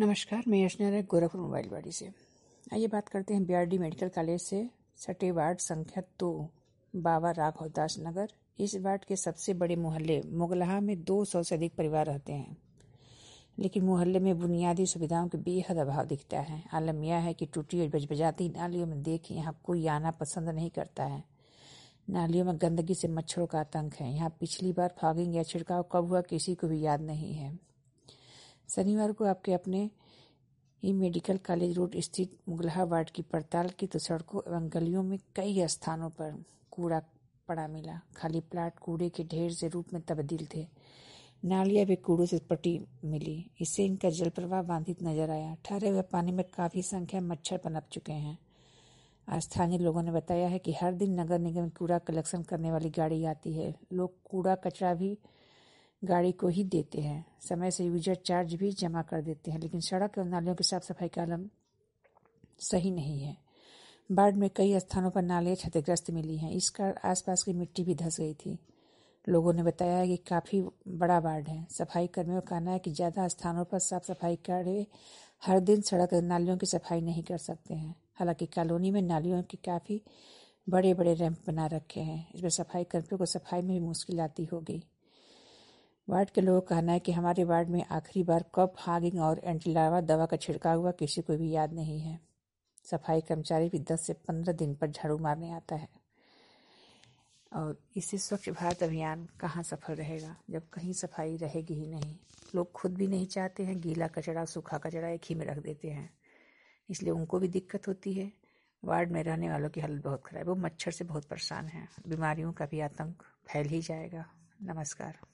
नमस्कार, मैं यशना राय गोरखपुर मोबाइलवाड़ी से। आइए बात करते हैं बीआरडी मेडिकल कॉलेज से सटे वार्ड संख्या 2 बाबा राघव दास नगर। इस वार्ड के सबसे बड़े मोहल्ले मुगलहा में 200 से अधिक परिवार रहते हैं, लेकिन मोहल्ले में बुनियादी सुविधाओं के बेहद अभाव दिखता है। आलम यह है कि टूटी और बजबजाती नालियों में देख यहाँ कोई आना पसंद नहीं करता है। नालियों में गंदगी से मच्छरों का आतंक है। यहाँ पिछली बार फॉगिंग या छिड़काव कब हुआ किसी को भी याद नहीं है। शनिवार को आपके अपने ही मेडिकल कॉलेज रोड स्थित मुगलहा वार्ड की पड़ताल की तो सड़कों एवं गलियों में कई स्थानों पर कूड़ा पड़ा मिला। खाली प्लाट कूड़े के ढेर से रूप में तब्दील थे। नालियां भी कूड़ों से पटी मिली। इससे इनका जल प्रवाह बाधित नजर आया। ठहरे हुए पानी में काफी संख्या में मच्छर पनप चुके हैं। स्थानीय लोगों ने बताया है कि हर दिन नगर निगम कूड़ा कलेक्शन करने वाली गाड़ी आती है। लोग कूड़ा कचरा भी गाड़ी को ही देते हैं। समय से यूजर चार्ज भी जमा कर देते हैं, लेकिन सड़क और नालियों की साफ सफाई का आलम सही नहीं है। बाढ़ में कई स्थानों पर नालियां क्षतिग्रस्त मिली हैं। इस कारण आसपास की मिट्टी भी धंस गई थी। लोगों ने बताया है कि काफी बड़ा बाढ़ है। सफाई कर्मियों का कहना है कि ज्यादा स्थानों पर साफ सफाई कार्य हर दिन सड़क और नालियों की सफाई नहीं कर सकते हैं। हालांकि कॉलोनी में नालियों के काफी बड़े बड़े रैंप बना रखे हैं। इसमें सफाई कर्मियों को सफाई में भी मुश्किल आती होगी। वार्ड के लोगों का कहना है कि हमारे वार्ड में आखिरी बार कब फॉगिंग और एंटीलार्वा दवा का छिड़काव हुआ किसी को भी याद नहीं है। सफाई कर्मचारी भी 10 से 15 दिन पर झाड़ू मारने आता है। और इससे स्वच्छ भारत अभियान कहाँ सफल रहेगा जब कहीं सफाई रहेगी ही नहीं। लोग खुद भी नहीं चाहते हैं, गीला कचरा सूखा कचरा एक ही में रख देते हैं, इसलिए उनको भी दिक्कत होती है। वार्ड में रहने वालों की हालत बहुत खराब है। वो मच्छर से बहुत परेशान हैं। बीमारियों का भी आतंक फैल ही जाएगा। नमस्कार।